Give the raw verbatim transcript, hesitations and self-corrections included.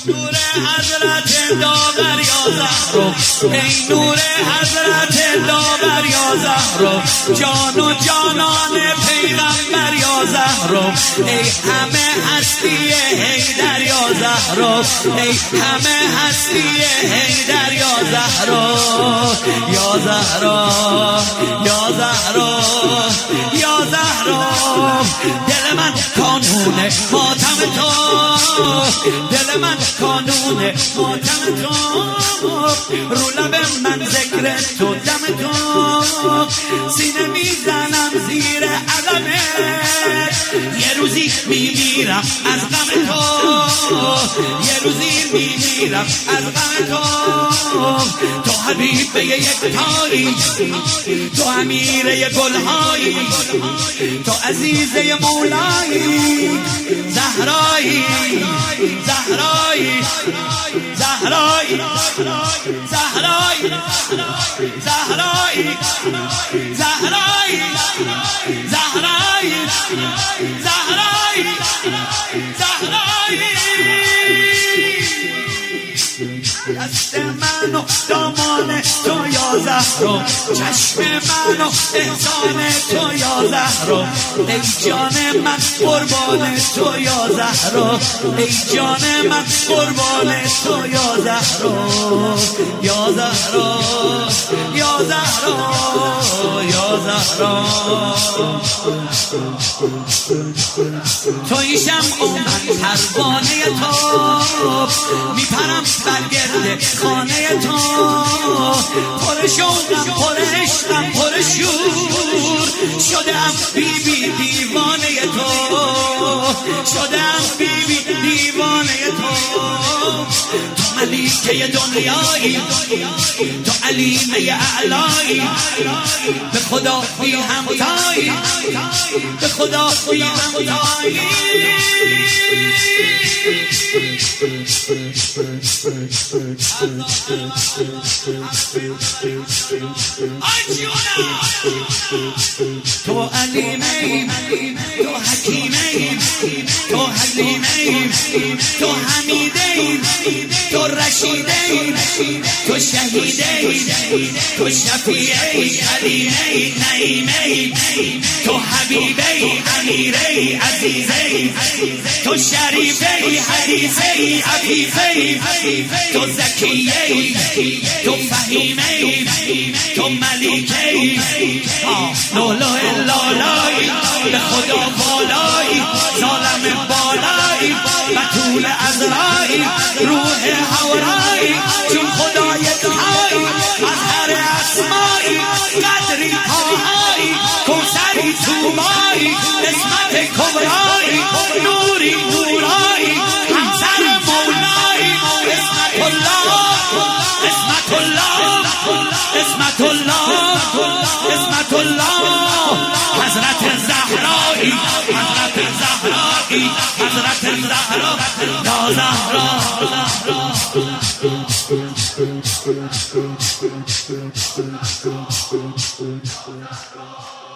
نور حضرت داور یا زهرا، ای نور حضرت داور یا زهرا، جان و جانان پیغمبر یا زهرا، ای همه هستی حیدر یا زهرا، ای همه هستی حیدر یا زهرا، یا زهرا یا زهرا یا زهرا. دل من کانون ماتم تو، دل من کانون ماتم تو، رو لب من ذکر تو دم تو، سینه میزنم زیر علمت، یه روزی میمیرم از غم تو، یه روزی میمیرم از غم تو. تو حبیب یک تایی، تو امیر گلهایی، تو عزیز مولایی، زهرایی زهرایی زهرایی زهرایی زهرایی زهرایی زهرایی زهرایی زهرایی. دست من و دامان تو یا زهرا، چشم من و احسان تو یا زهرا، ای جان من قربان تو یا زهرا، ای جان من قربان تو یا زهرا، یا زهرا یا زهرا یا زهرا. توی شمع و من پروانه تو، میپرم برگرد خانه تو، پر شوقم پر عشقم پر شور، شدم بی بی دیوانه تو، شدم بی بی دیوانه تو. تو ملیکه دنیایی، تو علیمه اعلایی، به خدا بی همتایی، به خدا بی همتایی. تو علیمه، تو حکیمه، تو حلیمه، تو حمیده، تو رشیده، تو شهیده، تو شفیعه، علیمه، نعیمه، تو حبیبه، امیره، عزیزه، تو شریفه، حدیثه، عفیفه، تو زکیه، تو فهیمه، تو ملیکه، لولو لالای، به خدا بالای، ظالم بالای، بطول ازرای، روح حورای، چون خدا یکتای، از هر اسمای، قدری پاهای، کوثری توبای، اسمت کبرای، نوری نورای، همسر مولای، اسمت الله، اسمت الله، اسمت الله، اسمت الله. حضرت زهرایی، حضرت زهرایی، حضرت زهرا یا زهرا.